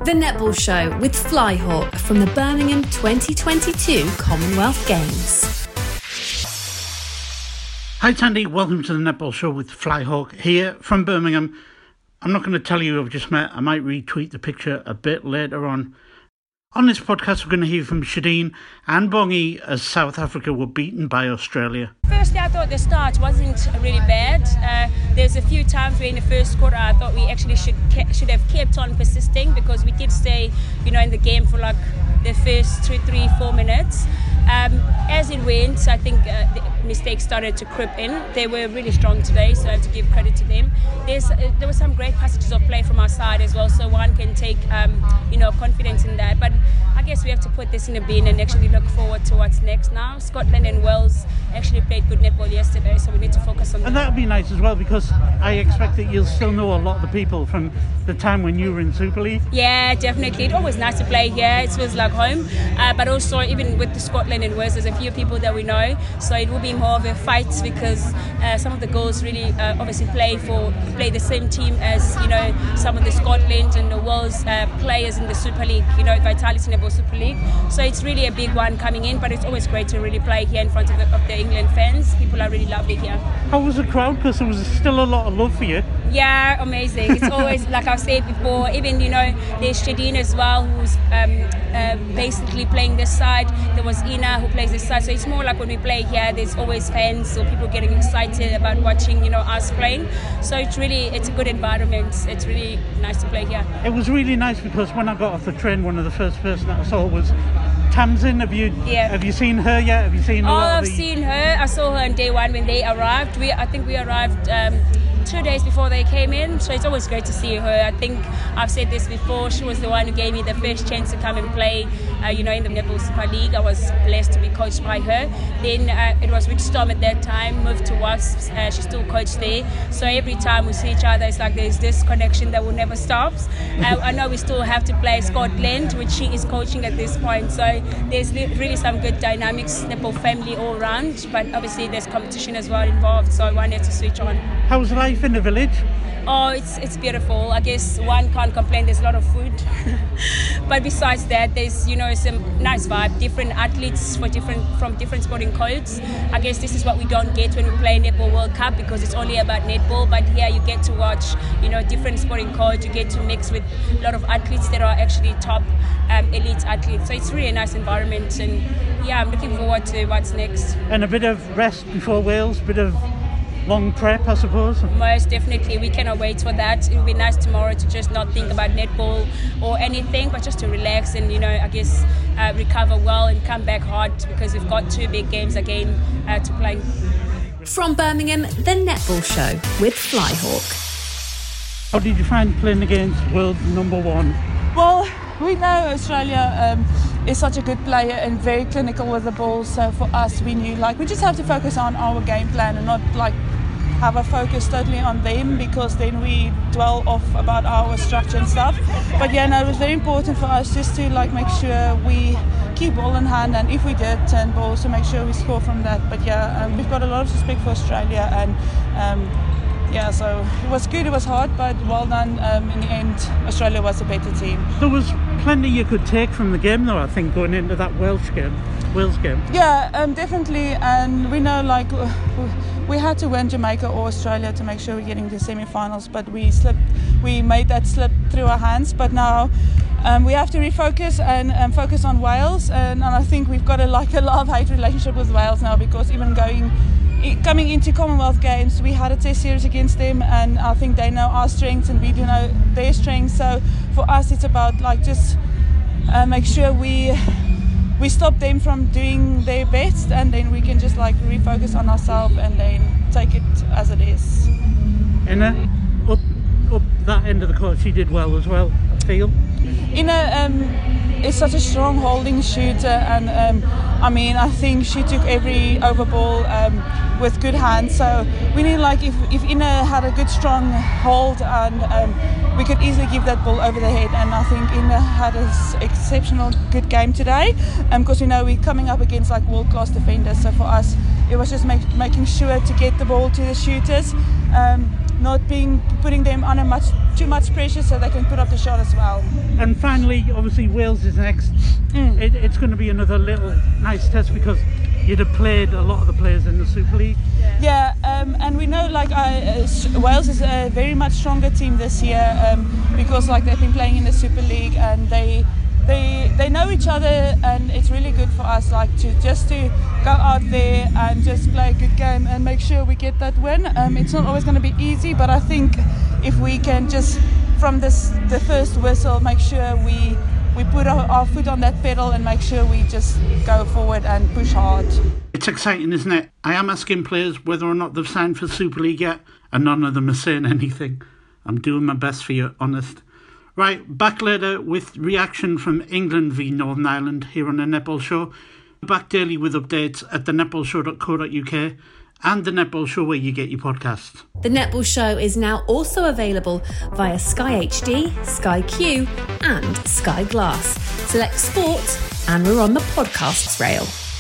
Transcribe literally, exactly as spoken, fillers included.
The Netball Show with Flyhawk from the Birmingham twenty twenty-two Commonwealth Games. Hi Tandy, welcome to the Netball Show with Flyhawk here from Birmingham. I'm not going to tell you who I've just met. I might retweet the picture a bit later on. On this podcast, we're going to hear from Shadeen and Bongi as South Africa were beaten by Australia. Firstly, I thought the start wasn't really bad. Uh, there's a few times where in the first quarter I thought we actually should ke- should have kept on persisting, because we did stay, you know, in the game for like the first two, three, four minutes. Um, as it went, I think uh, the mistakes started to creep in. They were really strong today, so I have to give credit to them. There's uh, there were some great passages of play from our side as well, so one can take um, you know confidence in that. But I guess we have to put this in a bin and actually look forward to what's next now. Scotland and Wales actually played good netball yesterday, so we need to focus on that. And that would be nice as well, because I expect that you'll still know a lot of the people from the time when you were in Super League. Yeah, definitely. It's always nice to play here. It feels like home. Uh, but also, even with the Scotland and Wales, there's a few people that we know, so it will be more of a fight, because uh, some of the girls really uh, obviously play for play the same team as, you know, some of the Scotland and the Wales uh, players in the Super League, you know, Vitality Netball Super League. So it's really a big one coming in, but it's always great to really play here in front of the, of the England fans. People are really lovely here. How was the crowd? Because there was still a lot of love for you. Yeah, amazing. It's always, like I've said before, even, you know, there's Shadeen as well, who's um, uh, basically playing this side. There was Ina who plays this side. So it's more like when we play here, there's always fans, so people getting excited about watching, you know, us playing. So it's really, it's a good environment. It's really nice to play here. It was really nice, because when I got off the train, one of the first person that I saw was Tamsin. Have you yeah. have you seen her yet? Have you seen? Oh, I've the... seen her. I saw her on day one when they arrived. We, I think we arrived um, two days before they came in. So it's always great to see her. I think I've said this before. She was the one who gave me the first chance to come and play. Uh, you know, in the Netball Super League, I was blessed to be coached by her. Then uh, it was Rich Storm at that time. Moved to Wasps. Uh, she still coached there. So every time we see each other, it's like there's this connection that will never stop. Uh, I know we still have to play Scotland, which she is coaching at this point. So there's really some good dynamics, Netball family all around. But obviously there's competition as well involved. So I wanted to switch on. How's life in the village? Oh, it's it's beautiful. I guess one can't complain. There's a lot of food, but besides that, there's, you know, some nice vibe. Different athletes for different from different sporting codes. I guess this is what we don't get when we play Netball World Cup, because it's only about netball. But here you get to watch, you know, different sporting codes. You get to mix with a lot of athletes that are actually top um, elite athletes. So it's really a nice environment, and yeah, I'm looking forward to what's next. And a bit of rest before Wales, bit of long prep, I suppose. Most definitely, we cannot wait for that. It will be nice tomorrow to just not think about netball or anything, but just to relax and, you know, I guess uh, recover well and come back hard, because we've got two big games again uh, to play. From Birmingham, the Netball Show with Flyhawk. How did you find playing against world number one? Well, we know Australia um, is such a good player and very clinical with the ball. So for us, we knew like we just have to focus on our game plan and not like have a focus totally on them, because then we dwell off about our structure and stuff. But yeah, no, it was very important for us just to like make sure we keep ball in hand, and if we did turn balls, to make sure we score from that. But yeah, um, we've got a lot of respect for Australia, and um, yeah, so it was good, it was hard, but well done. Um, in the end, Australia was a better team. There was plenty you could take from the game though, I think, going into that Welsh game, Wales game. Yeah, um, definitely, and we know like we had to win Jamaica or Australia to make sure we're getting to semi-finals, but we slipped, we made that slip through our hands. But now um, we have to refocus and um, focus on Wales, and, and I think we've got a like a love-hate relationship with Wales now, because even going coming into Commonwealth Games, we had a test series against them, and I think they know our strengths and we do know their strengths. So for us, it's about like just uh, make sure we we stop them from doing their best, and then we can just like refocus on ourselves and then take it as it is. And uh, up up that end of the court, she did well as well, I feel. Ina um, is such a strong holding shooter, and um, I mean, I think she took every over ball um, with good hands. So we need like if if Ina had a good strong hold, and um, we could easily give that ball over the head. And I think Ina had an exceptional good game today, because um, we know we're coming up against like world class defenders. So for us, it was just make, making sure to get the ball to the shooters. Um, not being putting them under much too much pressure so they can put up the shot as well. And finally, obviously Wales is next. Mm. It, it's going to be another little nice test because you'd have played a lot of the players in the Super League. Yeah, um, and we know like uh, Wales is a very much stronger team this year um, because like they've been playing in the Super League and they they they know each other, and it's really good for us like to just to go out there and just play a good game and make sure we get that win. Um, it's not always going to be easy, but I think if we can just from this the first whistle make sure we we put our, our foot on that pedal and make sure we just go forward and push hard. It's exciting, isn't it? I am asking players whether or not they've signed for Super League yet, and none of them are saying anything. I'm doing my best for you, honest. Right, back later with reaction from England v Northern Ireland here on the Netball Show. Back daily with updates at the netball show dot co dot uk and the Netball Show where you get your podcasts. The Netball Show is now also available via Sky H D, Sky Q and Sky Glass. Select sport and we're on the podcasts rail.